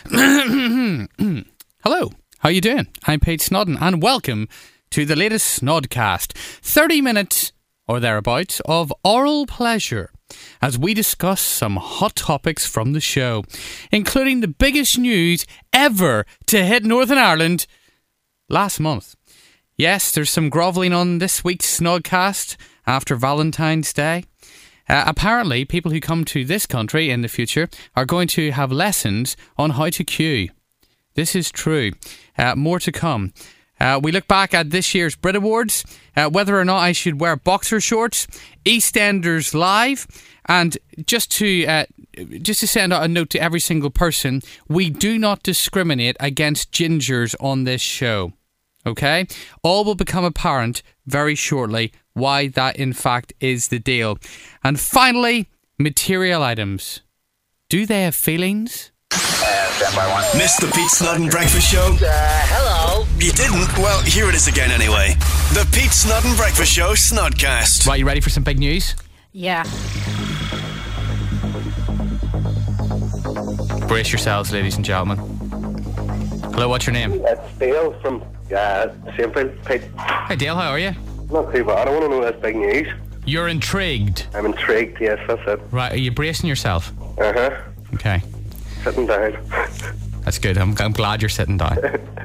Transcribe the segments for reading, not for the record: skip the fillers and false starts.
Hello, how you doing? I'm Pete Snodden and welcome to the latest Snodcast. 30 minutes or thereabouts of oral pleasure as we discuss some hot topics from the show, including the biggest news ever to hit Northern Ireland last month. Yes, there's some grovelling on this week's Snodcast after Valentine's Day. Apparently, people who come to this country in the future are going to have lessons on how to queue. This is true. More to come. We look back at this year's Brit Awards, whether or not I should wear boxer shorts, EastEnders Live, and just to send out a note to every single person, we do not discriminate against gingers on this show. Okay? All will become apparent very shortly why that in fact is the deal. And finally, material items. Do they have feelings? Missed the Pete Snodden Breakfast Show? Hello. You didn't? Well, here it is again anyway. The Pete Snodden Breakfast Show Snodcast. Right, you ready for some big news? Yeah. Brace yourselves, ladies and gentlemen. Hello, what's your name? It's Dale from Saintfield, Pete. Hi Dale, how are you? Not too bad. I want to know this big news. You're intrigued. I'm intrigued, yes, that's it. Right, are you bracing yourself? Uh-huh. Okay. Sitting down. That's good. I'm glad you're sitting down.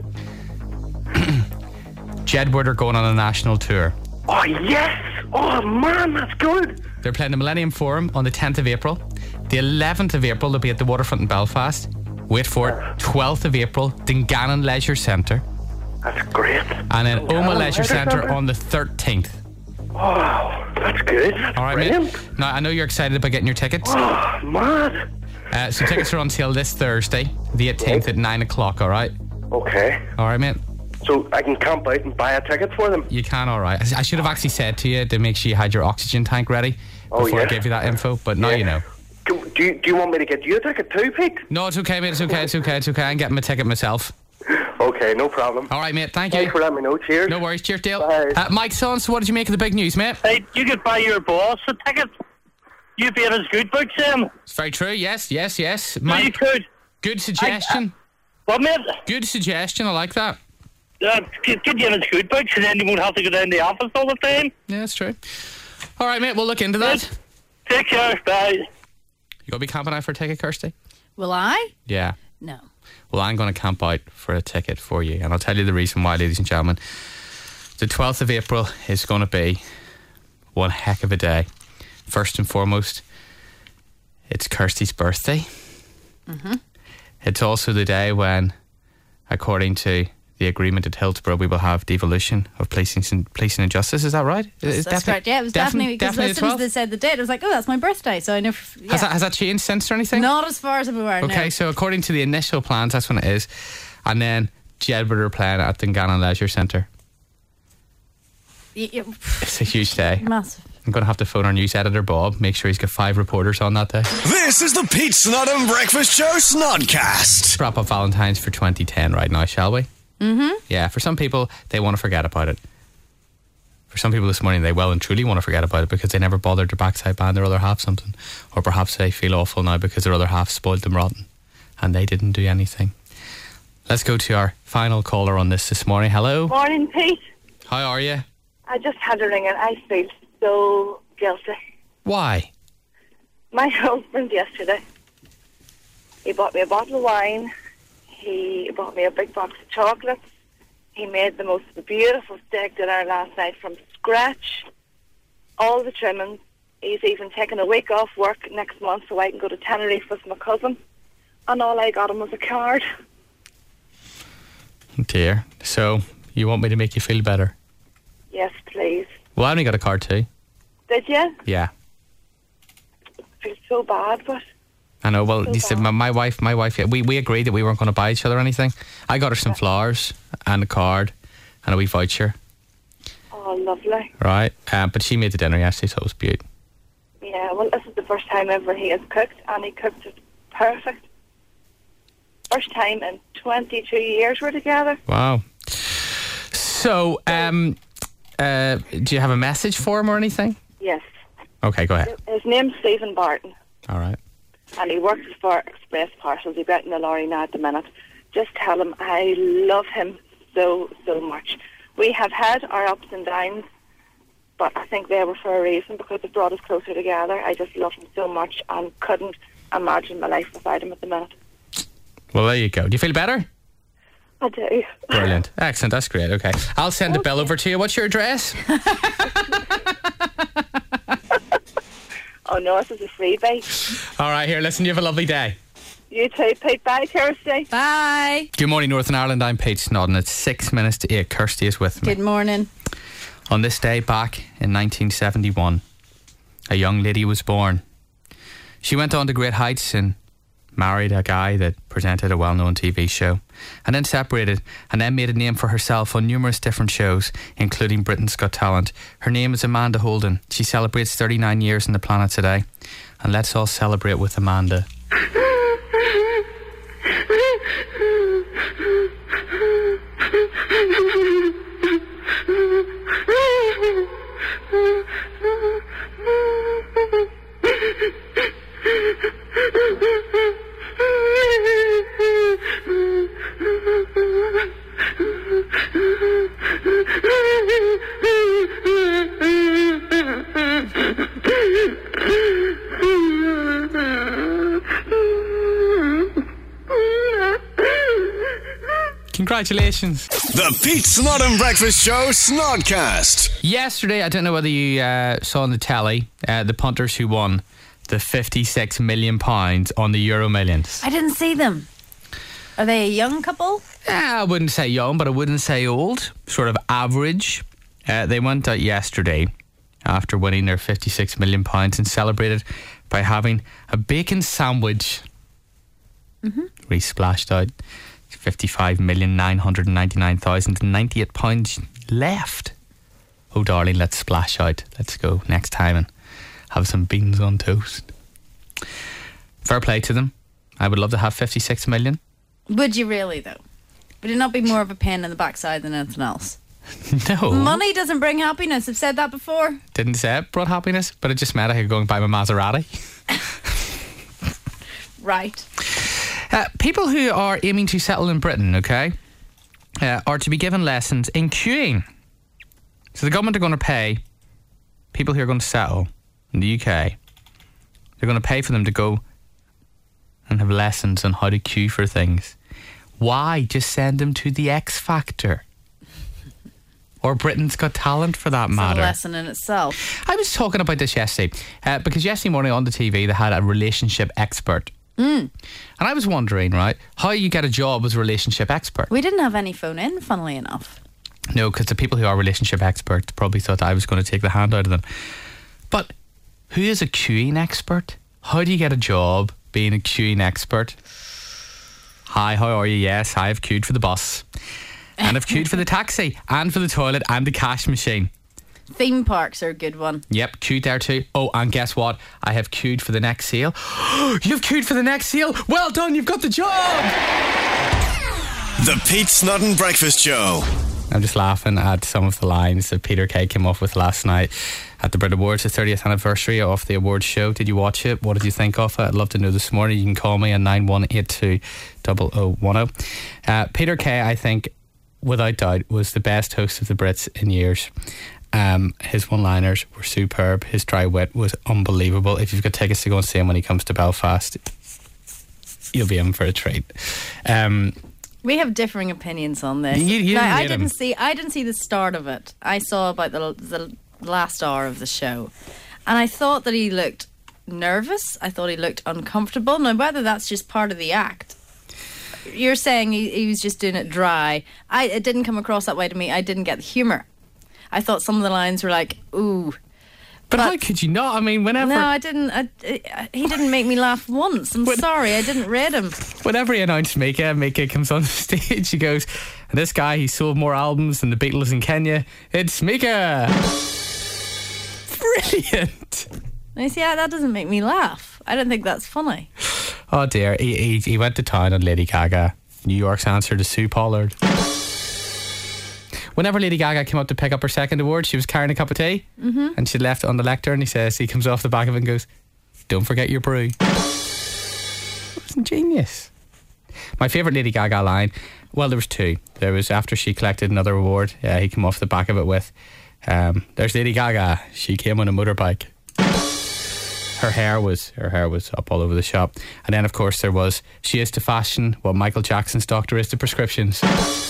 Jedward are going on a national tour. Oh, yes! Oh, man, that's good! They're playing the Millennium Forum on the 10th of April. The 11th of April, they'll be at the Waterfront in Belfast. Wait for it. 12th of April, Dungannon Leisure Centre. That's great. And then Oma Dungannon Leisure Leisure Centre Centre? on the 13th. Oh, that's good. That's All right, brilliant. mate. Now, I know you're excited about getting your tickets. Oh, man. So tickets are on sale this Thursday, the 18th at 9 o'clock, all right? Okay. All right, mate? So I can camp out and buy a ticket for them? You can, all right. I should have actually said to you to make sure you had your oxygen tank ready before I gave you that info, but now you know. Do you want me to get you a ticket too, Pete? No, it's okay, mate. It's okay. I'm getting my ticket myself. Okay, no problem. All right, mate. Thank you. Thanks for letting me know. Cheers. No worries. Cheers, Dale. Bye. Mike Son, so what did you make of the big news, mate? Hey, you could buy your boss a ticket. You beat his good books, Sam. It's very true. Yes. No, you Mike, could. good suggestion. What, mate? Good suggestion. I like that. Get you in his good books, and then you won't have to go down to the office all the time. Yeah, that's true. All right, mate. We'll look into that. Take care. Bye. You going to be camping out for a ticket, Kirsty? Will I? Yeah. No. Well, I'm going to camp out for a ticket for you, and I'll tell you the reason why, ladies and gentlemen. The 12th of April is going to be one heck of a day. First and foremost, it's Kirsty's birthday. Mm-hmm. It's also the day when, according to the agreement at Hillsborough, we will have devolution of policing and justice. Is that right? That's correct. Yeah, it was definitely because as soon as they said the date, I was like, oh, that's my birthday. So I never. Yeah. Has that changed since or anything? Not as far as I'm aware. Okay, no. so according to the initial plans, that's when it is. And then Jedward are playing at Dungannon Leisure Centre. It's a huge day. Massive. I'm going to have to phone our news editor, Bob, make sure he's got 5 reporters on that day. This is the Pete Snodden Breakfast Show Snodcast. Wrap up Valentine's for 2010 right now, shall we? Mm-hmm. Yeah, for some people, they want to forget about it. For some people this morning, they well and truly want to forget about it because they never bothered their backside band their other half something. Or perhaps they feel awful now because their other half spoiled them rotten and they didn't do anything. Let's go to our final caller on this morning. Hello. Morning, Pete. How are you? I just had a ring and I feel so guilty. Why? My husband yesterday, he bought me a bottle of wine, he bought me a big box of chocolates, he made the most beautiful steak dinner last night from scratch, all the trimmings. He's even taken a week off work next month so I can go to Tenerife with my cousin, and all I got him was a card. Dear, so you want me to make you feel better? Yes, please. Well, I only got a card too. Did you? Yeah. I feel so bad, but... I know, well, So you said bad. my wife, yeah, we agreed that we weren't going to buy each other anything. I got her some flowers and a card and a wee voucher. Oh, lovely. Right, but she made the dinner yesterday, so it was beautiful. Yeah, well, this is the first time ever he has cooked, and he cooked it perfect. First time in 22 years we're together. Wow. So, do you have a message for him or anything? Yes. Okay, go ahead. His name's Stephen Barton. All right. and he works for Express Parcels. He's out in the lorry now at the minute. Just tell him I love him so, so much. We have had our ups and downs, but I think they were for a reason, because it brought us closer together. I just love him so much and couldn't imagine my life without him at the minute. Well, there you go. Do you feel better? I do. Brilliant. Excellent. That's great. Okay. I'll send the bill over to you. What's your address? Oh, no, this is a freebie. All right, here, listen, you have a lovely day. You too, Pete. Bye, Kirsty. Bye. Good morning, Northern Ireland. I'm Pete Snodden. It's 6 minutes to 8. Kirsty is with me. Good morning. On this day back in 1971, a young lady was born. She went on to great heights and married a guy that presented a well-known TV show, and then separated, and then made a name for herself on numerous different shows, including Britain's Got Talent. Her name is Amanda Holden. She celebrates 39 years on the planet today, and let's all celebrate with Amanda. Congratulations. The Pete Snodden Breakfast Show Snodcast. Yesterday, I don't know whether you saw on the telly, the punters who won the £56 million on the Euro Millions. I didn't see them. Are they a young couple? I wouldn't say young, but I wouldn't say old. Sort of average. They went out yesterday after winning their £56 million and celebrated by having a bacon sandwich. We splashed out £55,999,098 left. Oh, darling, let's splash out. Let's go next time and have some beans on toast. Fair play to them. I would love to have 56 million. Would you really, though? Would it not be more of a pain in the backside than anything else? No. Money doesn't bring happiness. I've said that before. Didn't say it brought happiness, but it just meant I could go and buy my Maserati. Right. People who are aiming to settle in Britain, okay, are to be given lessons in queuing. So the government are going to pay people who are going to settle in the UK. They're going to pay for them to go and have lessons on how to queue for things. Why? Just send them to the X Factor. Or Britain's Got Talent, for that matter. It's a lesson in itself. I was talking about this yesterday, because yesterday morning on the TV they had a relationship expert. And I was wondering, right, how you get a job as a relationship expert. We didn't have any phone in, funnily enough. No, because the people who are relationship experts probably thought I was going to take the hand out of them. But who is a queuing expert? How do you get a job being a queuing expert? Hi, how are you? Yes, I've queued for the bus. And I've queued for the taxi and for the toilet and the cash machine. Theme parks are a good one. Yep, queued there too. Oh, and guess what? I have queued for the next sale. You've queued for the next sale? Well done, you've got the job! The Pete Snodden Breakfast Show. I'm just laughing at some of the lines that Peter Kay came off with last night at the Brit Awards, the 30th anniversary of the awards show. Did you watch it? What did you think of it? I'd love to know this morning. You can call me on 9182 0010. Peter Kay, I think, without doubt, was the best host of the Brits in years. His one-liners were superb. His dry wit was unbelievable. If you've got tickets to go and see him when he comes to Belfast, you'll be in for a treat. We have differing opinions on this. I didn't see the start of it. I saw about the last hour of the show, and I thought that he looked nervous. I thought he looked uncomfortable. Now, whether that's just part of the act. You're saying he was just doing it dry. It didn't come across that way to me. I didn't get the humour. I thought some of the lines were like, ooh. But how could you not? I mean, whenever... No, I didn't. He didn't make me laugh once. I'm sorry, I didn't rate him. Whenever he announced Mika comes on the stage, he goes, and this guy, he sold more albums than the Beatles in Kenya. It's Mika! Brilliant! You see, that doesn't make me laugh. I don't think that's funny. Oh dear, he went to town on Lady Gaga. New York's answer to Sue Pollard. Whenever Lady Gaga came up to pick up her second award, she was carrying a cup of tea, and she left it on the lectern. He comes off the back of it and goes, "Don't forget your brew." Genius. My favourite Lady Gaga line, well, there was two. There was after she collected another award, he came off the back of it with, there's Lady Gaga, she came on a motorbike. Her hair was up all over the shop. And then, of course, there was, she is to fashion what Michael Jackson's doctor is to prescriptions.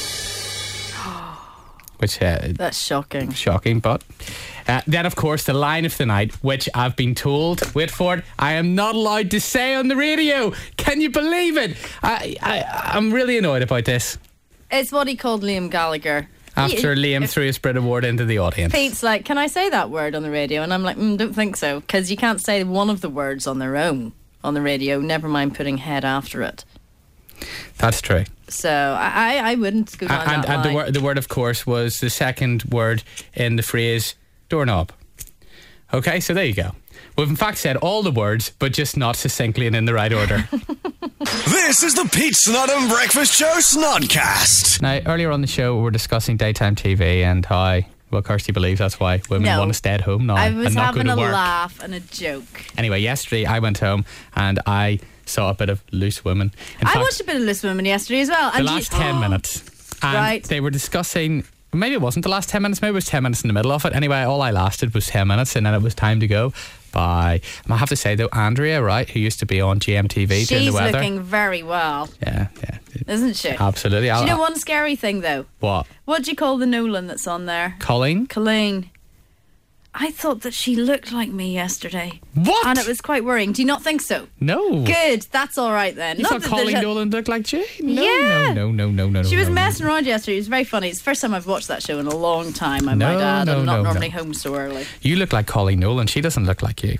Which that's shocking. Shocking, but then, of course, the line of the night, which I've been told, wait for it, I am not allowed to say on the radio. Can you believe it? I'm really annoyed about this. It's what he called Liam Gallagher. After Liam threw his Brit Award into the audience. Pete's like, can I say that word on the radio? And I'm like, don't think so. Because you can't say one of the words on their own on the radio, never mind putting head after it. That's true. So I wouldn't go down that line. And the word, of course, was the second word in the phrase doorknob. Okay, so there you go. We've in fact said all the words, but just not succinctly and in the right order. This is the Pete Snodden Breakfast Show Snodcast. Now, earlier on the show, we were discussing daytime TV and how, well, Kirsty believes that's why women want to stay at home now and not go to work. I was having a laugh and a joke. Anyway, yesterday I went home and I saw a bit of Loose Women. I watched a bit of Loose Women yesterday as well. The last 10 minutes. And right. They were discussing... Maybe it wasn't the last 10 minutes. Maybe it was 10 minutes in the middle of it. Anyway, all I lasted was 10 minutes and then it was time to go. Bye. I have to say, though, Andrea, right, who used to be on GMTV doing the weather. She's looking very well. Yeah. Isn't she? Absolutely. Do you know one scary thing, though? What? What do you call the Nolan that's on there? Colleen. I thought that she looked like me yesterday. What? And it was quite worrying. Do you not think so? No. Good. That's all right then. You thought Colleen Nolan looked like Jane? No, yeah. No. She was messing around yesterday. It was very funny. It's the first time I've watched that show in a long time, I might add. I'm not normally home so early. You look like Colleen Nolan. She doesn't look like you.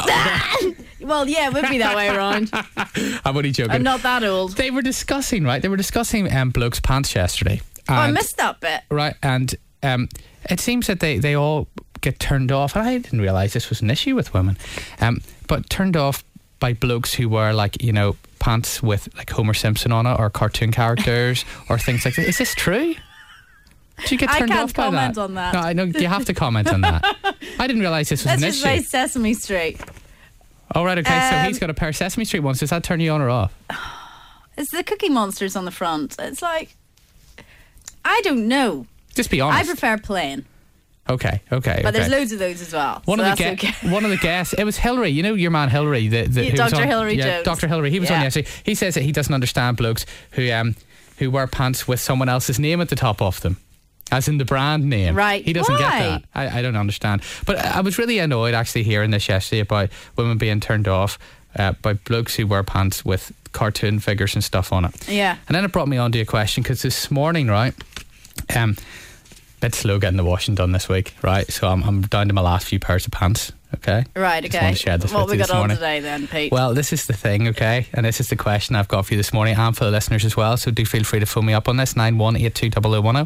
Well, yeah, it would be that way around. I'm only joking. I'm not that old. They were discussing, right? They were discussing blokes' pants yesterday. I missed that bit. Right, and it seems that they all get turned off, and I didn't realise this was an issue with women, but turned off by blokes who wear, like, you know, pants with like Homer Simpson on it or cartoon characters or things like that. Is this true? Do you get turned off by that? I can't comment on that. No, I know you have to comment on that. I didn't realise this was an issue. Let's just say Sesame Street. Oh, right, okay, so he's got a pair of Sesame Street ones. Does that turn you on or off? It's the Cookie Monsters on the front. It's like, I don't know. Just be honest. I prefer plain. Okay. But there's loads of those as well. One of the guests, it was Hillary. You know your man Hillary, Dr. Hillary Jones. Dr. Hillary. He was on yesterday. He says that he doesn't understand blokes who wear pants with someone else's name at the top of them, as in the brand name. Right. He doesn't get that. I don't understand. But I was really annoyed actually hearing this yesterday about women being turned off by blokes who wear pants with cartoon figures and stuff on it. Yeah. And then it brought me on to a question, because this morning, right, bit slow getting the washing done this week, right? So I'm down to my last few pairs of pants. Okay. Right. Okay. Want to share this what with we you got on today then, Pete? Well, this is the thing, okay, and this is the question I've got for you this morning, and for the listeners as well. So do feel free to phone me up on this 91820010.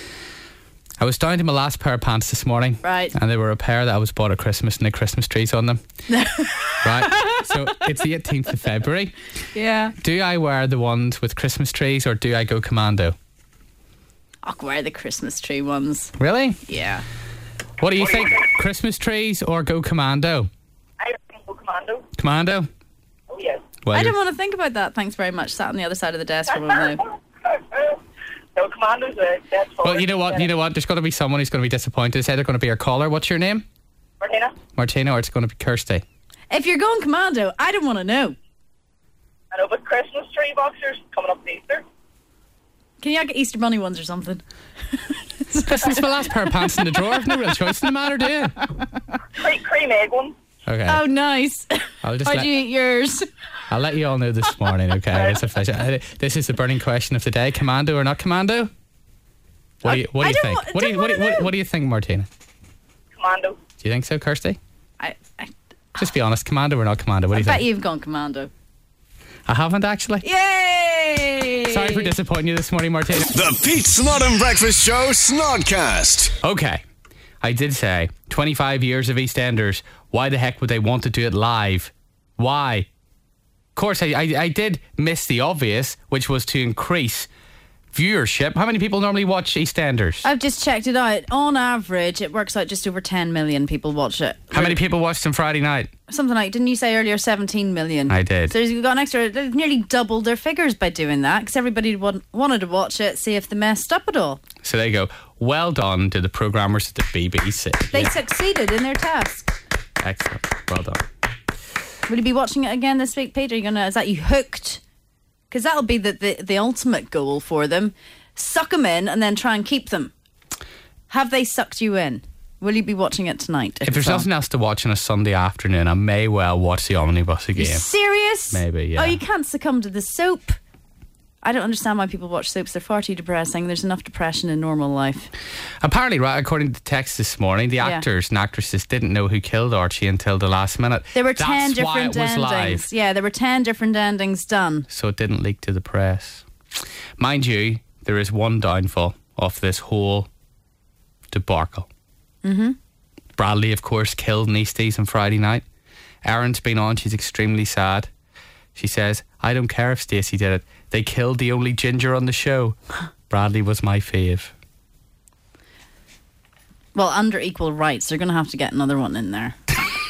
I was down to my last pair of pants this morning, right? And they were a pair that I was bought at Christmas and the Christmas trees on them. Right. So it's the 18th of February. Yeah. Do I wear the ones with Christmas trees or do I go commando? I'll wear the Christmas tree ones. Really? Yeah. What do you think? Christmas trees or go commando? I think go commando. Commando? Oh, yes. Well, I didn't want to think about that. Thanks very much. Sat on the other side of the desk for one now. No, commando's the best. Well, you know what? There's going to be someone who's going to be disappointed. It's either going to be our caller. What's your name? Martina, or it's going to be Kirsty. If you're going commando, I don't want to know. I know, but Christmas tree boxers coming up to Easter. Can you get Easter bunny ones or something? Listen, it's my last pair of pants in the drawer. No real choice in the matter, do you? Cream egg ones. Okay. Oh, nice. How'd you eat yours? I'll let you all know this morning, okay? This is the burning question of the day: commando or not commando? What do you think? What do you think, Martina? Commando. Do you think so, Kirsty? I just be honest. Commando or not commando? What do you think? I bet you've gone commando. I haven't actually. Yay! Sorry for disappointing you this morning, Martina. The Pete Snodden Breakfast Show Snodcast. Okay. I did say 25 years of EastEnders. Why the heck would they want to do it live? Why? Of course, I did miss the obvious, which was to increase viewership. How many people normally watch EastEnders? I've just checked it out. On average, it works out just over 10 million people watch it. How many people watched on Friday night? Something like, didn't you say earlier 17 million? I did. So you've got an extra, they've nearly doubled their figures by doing that, because everybody wanted to watch it, see if they messed up at all. So there you go. Well done to the programmers at the BBC. They succeeded in their task. Excellent. Well done. Will you be watching it again this week, Peter? Is that you hooked? Because that'll be the ultimate goal for them. Suck them in and then try and keep them. Have they sucked you in? Will you be watching it tonight? If there's nothing else to watch on a Sunday afternoon, I may well watch the Omnibus again. You serious? Maybe, yeah. Oh, you can't succumb to the soap. I don't understand why people watch soaps. They're far too depressing. There's enough depression in normal life. Apparently, right, according to the text this morning, the actors and actresses didn't know who killed Archie until the last minute. There were 10 That's why it different was endings. live. Yeah, there were 10 different endings done. So it didn't leak to the press. Mind you, there is one downfall of this whole debacle. Mm-hmm. Bradley, of course, killed in Easties on Friday night. Erin's been on. She's extremely sad. She says, I don't care if Stacey did it. They killed the only ginger on the show. Bradley was my fave. Well, under equal rights, they're going to have to get another one in there.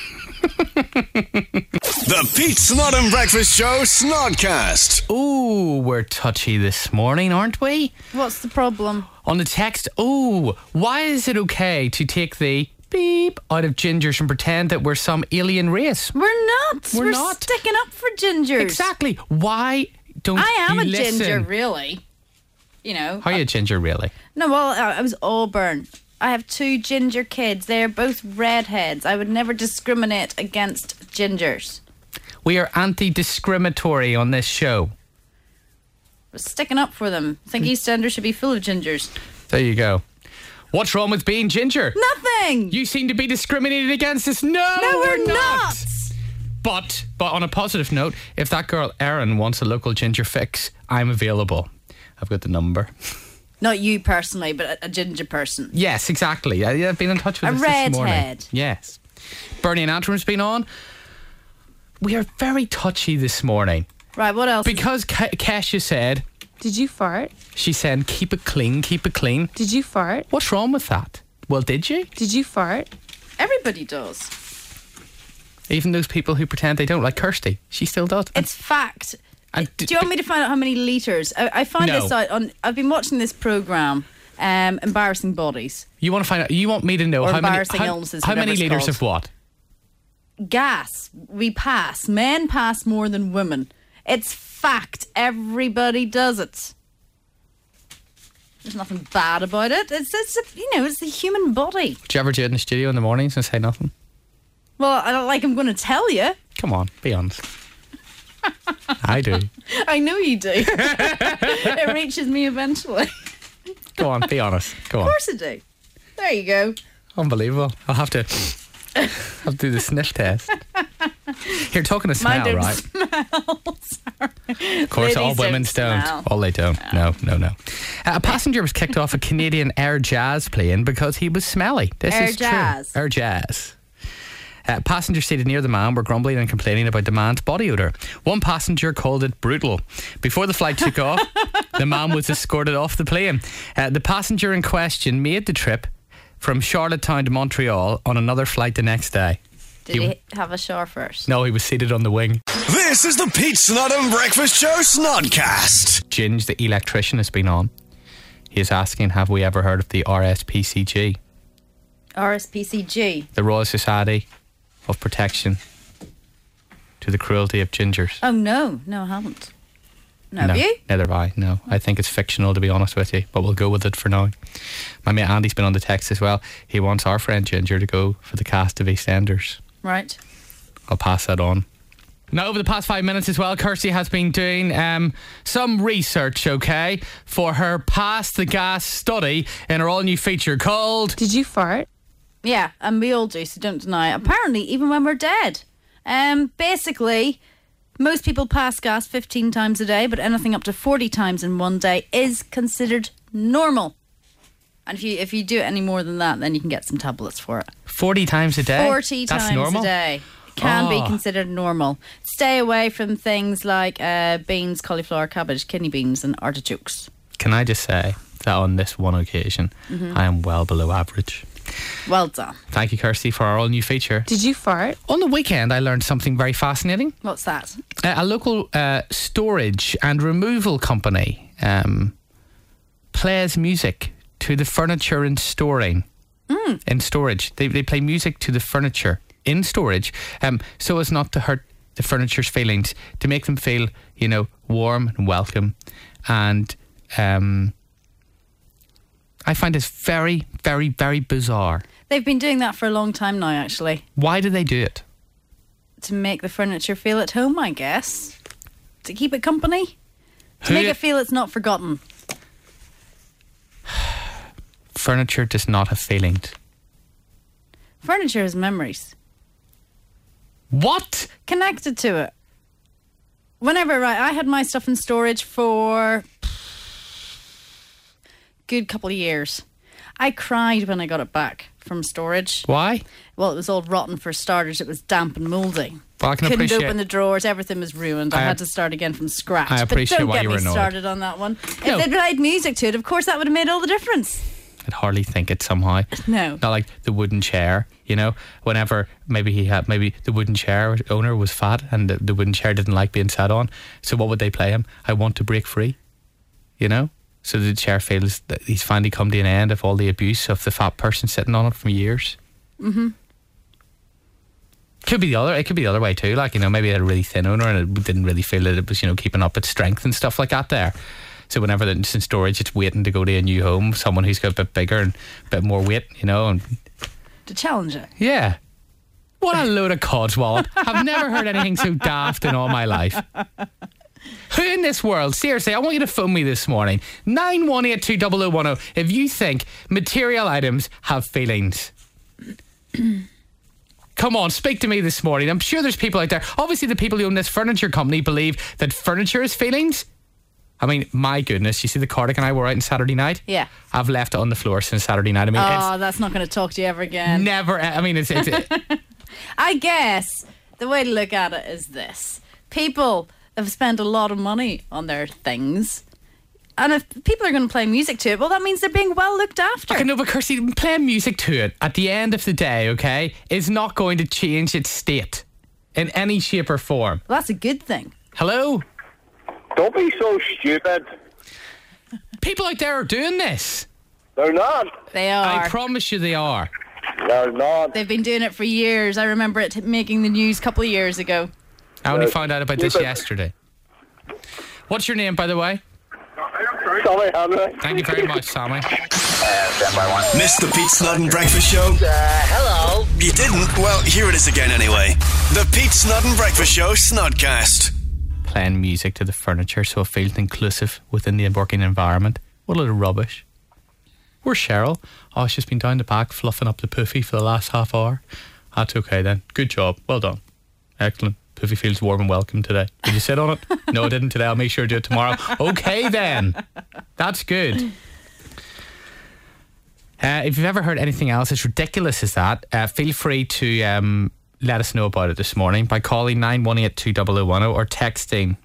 The Pete Snodden Breakfast Show Snodcast. Ooh, we're touchy this morning, aren't we? What's the problem? On the text, why is it okay to take the beep out of gingers and pretend that we're some alien race? We're not. We're not. Sticking up for gingers. Exactly. Why don't I am you a listen? ginger, really. You know. How are you a ginger, really? No, well, I was Auburn. I have 2 ginger kids. They're both redheads. I would never discriminate against gingers. We are anti-discriminatory on this show. We're sticking up for them. I think EastEnders should be full of gingers. There you go. What's wrong with being ginger? Nothing. You seem to be discriminated against us. No, we're not. But on a positive note, if that girl Erin wants a local ginger fix, I'm available. I've got the number. Not you personally, but a ginger person. Yes, exactly. I've been in touch with a us this morning. redhead. Yes. Bernie and Antrim's been on. We are very touchy this morning. Right, what else? Because Kesha said... Did you fart? She said, keep it clean, keep it clean. Did you fart? What's wrong with that? Well, did you? Did you fart? Everybody does. Even those people who pretend they don't, like Kirsty. She still does. It's fact. Do you want me to find out how many litres? I find this out on... I've been watching this programme, Embarrassing Bodies. You want to find out... You want me to know or how embarrassing illnesses, how many litres called. of what? Gas. We pass. Men pass more than women. It's fact. Everybody does it. There's nothing bad about it. It's the human body. Do you ever do it in the studio in the mornings and say nothing? Well, I don't like I'm going to tell you. Come on, be honest. I do. I know you do. It reaches me eventually. Go on, be honest. Go on. Of course I do. There you go. Unbelievable. I'll have to do the sniff test. Here, talking of smell, right? Smell. Sorry. Of course, Ladies all women don't. smell. All they don't. No. A passenger was kicked off a Canadian Air Jazz plane because he was smelly. This Air is Jazz. True. Air Jazz. Passengers seated near the man were grumbling and complaining about the man's body odour. One passenger called it brutal. Before the flight took off, the man was escorted off the plane. The passenger in question made the trip from Charlottetown to Montreal on another flight the next day. Did he have a shower first? No, he was seated on the wing. This is the Pete Snodden Breakfast Show Snodcast. Ginge, the electrician, has been on. He is asking, have we ever heard of the RSPCG? RSPCG? The Royal Society of Protection to the Cruelty of Gingers. Oh, no, I haven't. No, have you? Neither have I, no. I think it's fictional, to be honest with you, but we'll go with it for now. My mate Andy's been on the text as well. He wants our friend Ginger to go for the cast of EastEnders. Right. I'll pass that on. Now, over the past 5 minutes as well, Kirsty has been doing some research, okay, for her Pass the Gas study in her all-new feature called... Did you fart? Yeah, and we all do, so don't deny it. Apparently, even when we're dead. Basically, most people pass gas 15 times a day, but anything up to 40 times in one day is considered normal. And if you do it any more than that, then you can get some tablets for it. 40 times a day? 40 That's times normal? a day. Can be considered normal. Stay away from things like beans, cauliflower, cabbage, kidney beans and artichokes. can I just say that on this one occasion, I am well below average. Well done. Thank you, Kirsty, for our all-new feature. Did you fart? On the weekend, I learned something very fascinating. What's that? A local storage and removal company plays music to the furniture in storing. In storage. They play music to the furniture in storage so as not to hurt the furniture's feelings, to make them feel, warm and welcome. And I find this very, very, very bizarre. They've been doing that for a long time now, actually. Why do they do it? To make the furniture feel at home, I guess. To keep it company. To make it feel it's not forgotten. Furniture does not have feelings. Furniture has memories. What? Connected to it. Whenever I had my stuff in storage for good couple of years. I cried when I got it back from storage. Why? Well, it was all rotten for starters. It was damp and mouldy. Well, I can Couldn't appreciate open the drawers. Everything was ruined. I had to start again from scratch. I appreciate but why you were don't get me annoyed. started on that one. No. If they'd played music to it, of course that would have made all the difference. I'd hardly think it somehow. No. Not like the wooden chair, whenever maybe the wooden chair owner was fat and the wooden chair didn't like being sat on. So what would they play him? I Want to Break Free, So the chair feels that he's finally come to an end of all the abuse of the fat person sitting on it for years. Mm-hmm. It could be the other way too. Maybe a really thin owner and it didn't really feel that it was, keeping up its strength and stuff like that there. So whenever it's in storage, it's waiting to go to a new home, someone who's got a bit bigger and a bit more weight, and to challenge it. Yeah. What a load of codswallop. I've never heard anything so daft in all my life. Who in this world, seriously, I want you to phone me this morning, 9182010, if you think material items have feelings. Come on, speak to me this morning. I'm sure there's people out there. Obviously, the people who own this furniture company believe that furniture is feelings. I mean, my goodness, you see the cardigan I wore out on Saturday night? Yeah. I've left it on the floor since Saturday night. That's not going to talk to you ever again. Never. It's I guess the way to look at it is this. People have spent a lot of money on their things. And if people are going to play music to it, well, that means they're being well looked after. Okay, no, but Kirsty, playing music to it at the end of the day, okay, is not going to change its state in any shape or form. Well, that's a good thing. Hello? Don't be so stupid. People out there are doing this. They're not. They are. I promise you they are. They're not. They've been doing it for years. I remember it making the news a couple of years ago. I only found out about this yesterday. What's your name, by the way? Sammy Henry. Thank you very much, Sammy. Missed the Pete Snodden Breakfast Show? Hello. You didn't? Well, here it is again anyway. The Pete Snodden Breakfast Show Snodcast. Playing music to the furniture so it feels inclusive within the working environment. What a load of rubbish. Where's Cheryl? Oh, she's been down the back fluffing up the puffy for the last half hour. That's okay then. Good job. Well done. Excellent. Puffy feels warm and welcome today. Did you sit on it? No, I didn't today. I'll make sure to do it tomorrow. Okay then. That's good. If you've ever heard anything else as ridiculous as that, feel free to let us know about it this morning by calling 9182010 or texting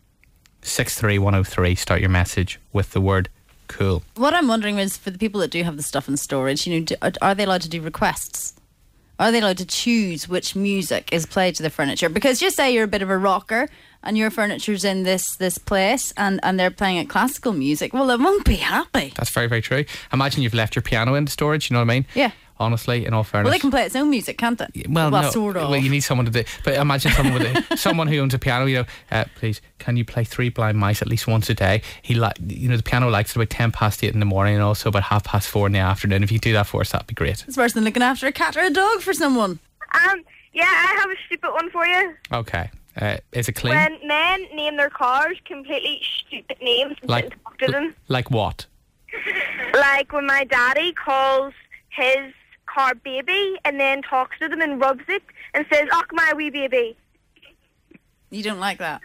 63103. Start your message with the word cool. What I'm wondering is, for the people that do have the stuff in storage, are they allowed to do requests? Are they allowed to choose which music is played to the furniture? Because just say you're a bit of a rocker and your furniture's in this place and they're playing it classical music, well, it won't be happy. That's very, very true. Imagine you've left your piano in storage, you know what I mean? Yeah. Honestly, in all fairness. Well, they can play its own music, can't they? Well, no. Sort of. Well, you need someone to do. But imagine someone someone who owns a piano. Please, can you play Three Blind Mice at least once a day? The piano likes it about 8:10 in the morning and also about 4:30 in the afternoon. If you do that for us, that'd be great. It's worse than looking after a cat or a dog for someone. Yeah, I have a stupid one for you. Okay. Is it clean? When men name their cars completely stupid names and like talk to them. Like what? Like when my daddy calls his car baby and then talks to them and rubs it and says, "Och, my wee baby." You don't like that?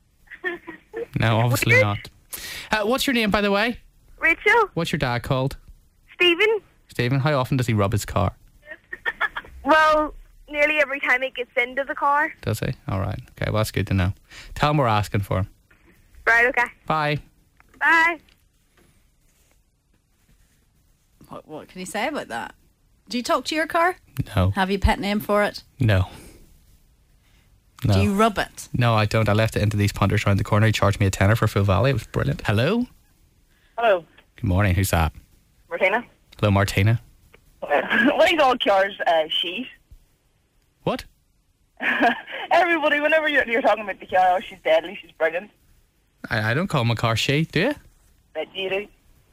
No, obviously not. What's your name, by the way? Rachel. What's your dad called? Stephen. Stephen. How often does he rub his car? Well, nearly every time he gets into the car. Does he? All right. Okay, well, that's good to know. Tell him we're asking for him. Right, okay. Bye. Bye. What can you say about that? Do you talk to your car? No. Have you a pet name for it? No. Do you rub it? No, I don't. I left it into these punters around the corner. He charged me a tenner for Full Valley. It was brilliant. Hello? Hello. Good morning. Who's that? Martina. Hello, Martina. Why is all cars sheet? What? Everybody, whenever you're talking about the car, oh, she's deadly, she's brilliant. I don't call my car she, do you? But you do.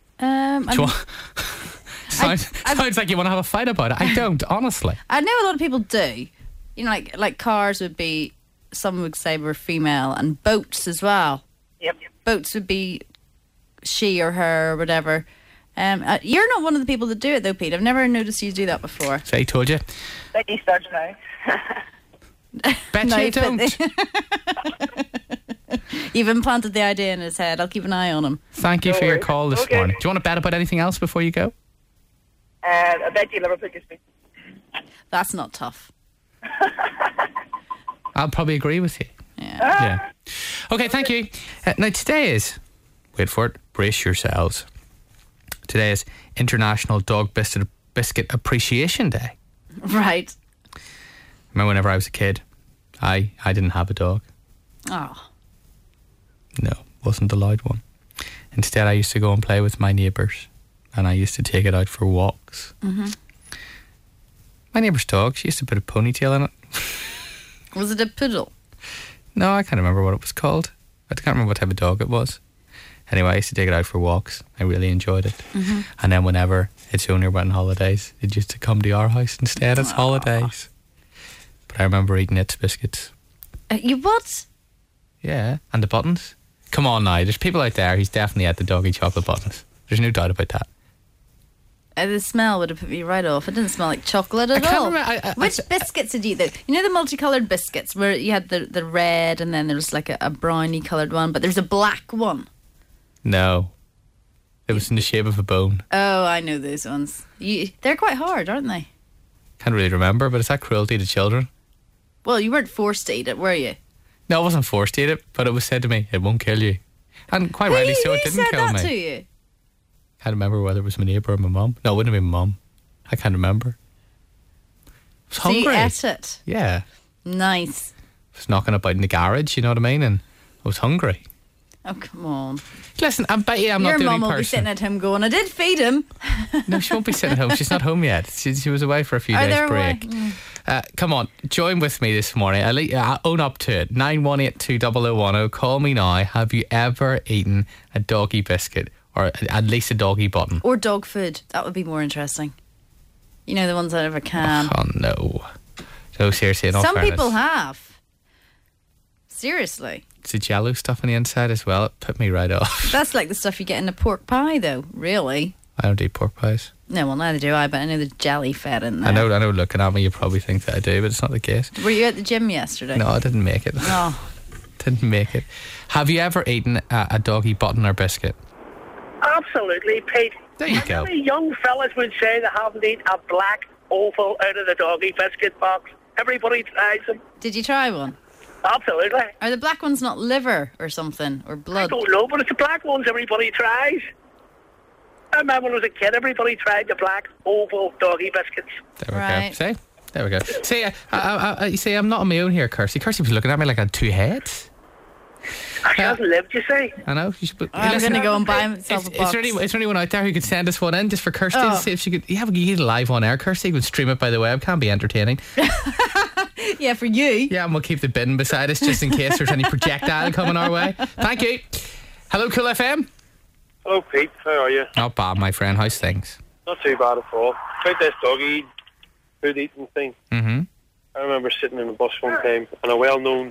Sounds like you want to have a fight about it. I don't, honestly. I know a lot of people do. You know, like cars would be, some would say were female, and boats as well. Yep. Boats would be she or her or whatever. You're not one of the people that do it though, Pete. I've never noticed you do that before. So I told you. Becky starts now. Bet No, you don't. You've implanted the idea in his head. I'll keep an eye on him. Thank you for your call this Okay. morning. Do you want to bet about anything else before you go? I bet you never pick your speak. That's not tough. I'll probably agree with you. Yeah. Okay, thank you. Now today is, wait for it, brace yourselves. Today is International Dog Biscuit Appreciation Day. Right. Remember whenever I was a kid, I didn't have a dog. Oh. No, wasn't allowed one. Instead, I used to go and play with my neighbours, and I used to take it out for walks. Mm-hmm. My neighbour's dog, she used to put a ponytail in it. Was it a poodle? No, I can't remember what it was called. I can't remember what type of dog it was. Anyway, I used to take it out for walks. I really enjoyed it. Mm-hmm. And then whenever its owner went on holidays, it used to come to our house instead. It's holidays. But I remember eating its biscuits. You what? Yeah, and the buttons. Come on now, there's people out there who's definitely had the doggy chocolate buttons. There's no doubt about that. The smell would have put me right off. It didn't smell like chocolate at I can't all. remember, Which biscuits did you eat though? You know the multicoloured biscuits where you had the red and then there was like a brownie coloured one, but there's a black one. No. It was in the shape of a bone. Oh, I know those ones. They're quite hard, aren't they? Can't really remember, but is that cruelty to children? Well, you weren't forced to eat it, were you? No, I wasn't forced to eat it, but it was said to me, it won't kill you. And quite rightly so, it didn't kill me. Who said that to you? Can't remember whether it was my neighbour or my mum. No, it wouldn't have been my mum. I can't remember. I was hungry. So you ate it? Yeah. Nice. I was knocking about in the garage, you know what I mean? And I was hungry. Oh, come on. Listen, I bet you I'm Your not the only mum will person. be sitting at home going, I did feed him. No, she won't be sitting at home. She's not home yet. She was away for a few Are days they break. away? Come on, join with me this morning. I'll own up to it. 9182010. Call me now. Have you ever eaten a doggy biscuit or at least a doggy button? Or dog food. That would be more interesting. You know, the ones that have a can. Oh no. No, seriously, in all Some fairness. people have. Seriously. It's the jello stuff on the inside as well. It put me right off. That's like the stuff you get in a pork pie, though, really. I don't eat pork pies. No, well, neither do I, but I know there's jelly fed in there. I know, looking at me, you probably think that I do, but it's not the case. Were you at the gym yesterday? No, I didn't make it. Oh. Didn't make it. Have you ever eaten a doggy button or biscuit? Absolutely, Pete. There you go. Many young fellas would say they haven't eaten a black oval out of the doggy biscuit box. Everybody tries them. Did you try one? Absolutely. Are the black ones not liver or something? Or I blood? don't know, but it's the black ones everybody tries. I remember when I was a kid, everybody tried the black oval doggy biscuits. There we Right. go. See? There we go. See, you see, I'm not on my own here, Kirsty. Kirsty was looking at me like I had two heads. She hasn't lived, you see. I know. You should, I'm listen, going to go and buy myself a box. is there anyone out there who could send us one in just for Kirsty to Oh. see if she could? Yeah, we could get it live on air. Kirsty would stream it by the web. Can be entertaining. Yeah, for you. Yeah, and we'll keep the bin beside us just in case there's any projectile coming our way. Thank you. Hello, Cool FM. Hello, Pete. How are you? Not bad, my friend. How's things? Not too bad at all. About this doggy food eating thing. Mm-hmm. I remember sitting in a bus one time, and a well-known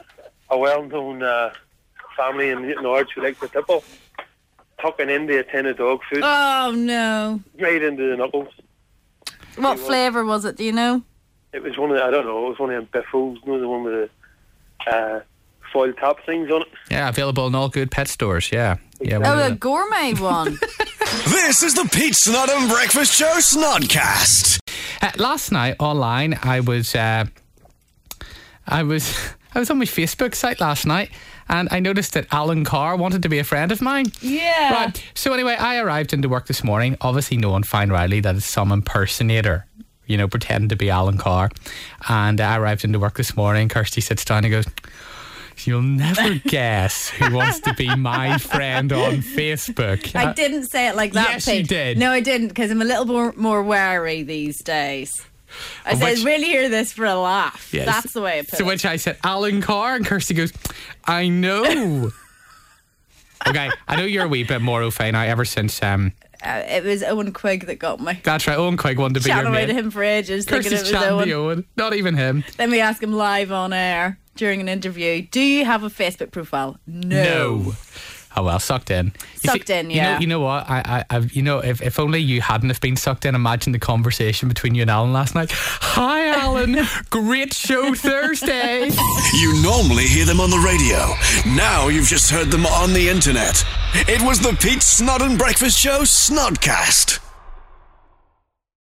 family in Newton Arch who liked the tipple, tucking into a tin of dog food Oh, no. right into the knuckles. What flavour was it, do you know? It was one of I don't know. It was one of them biffos, you know, the one with the foil top things on it. Yeah, available in all good pet stores. Yeah. Yeah. one Oh, of a them. gourmet one. This is the Pete Snodden Breakfast Show Snodcast. Last night online, I was on my Facebook site last night, and I noticed that Alan Carr wanted to be a friend of mine. Yeah. Right. So anyway, I arrived into work this morning, obviously knowing fine Riley that it's some impersonator, you know, pretending to be Alan Carr. And I arrived into work this morning. Kirsty sits down and goes, "You'll never guess who wants to be my friend on Facebook." I didn't say it like that. Yes, you did. No, I didn't, because I'm a little more wary these days. I said, really hear this for a laugh. Yes. That's the way I put it. So which I said, Alan Carr, and Kirsty goes, "I know." Okay, I know you're a wee bit more au fait now ever since... it was Owen Quigg that got me. That's right, Owen Quigg wanted to be your mate. Chatting away to him for ages, thinking it was Owen. Owen. Not even him. Then we asked him live on air during an interview, "Do you have a Facebook profile?" No. Oh well, sucked in. Yeah. You know what? I've if only you hadn't have been sucked in. Imagine the conversation between you and Alan last night. "Hi, Alan. Great show Thursday." You normally hear them on the radio. Now you've just heard them on the internet. It was the Pete Snodden Breakfast Show Snodcast.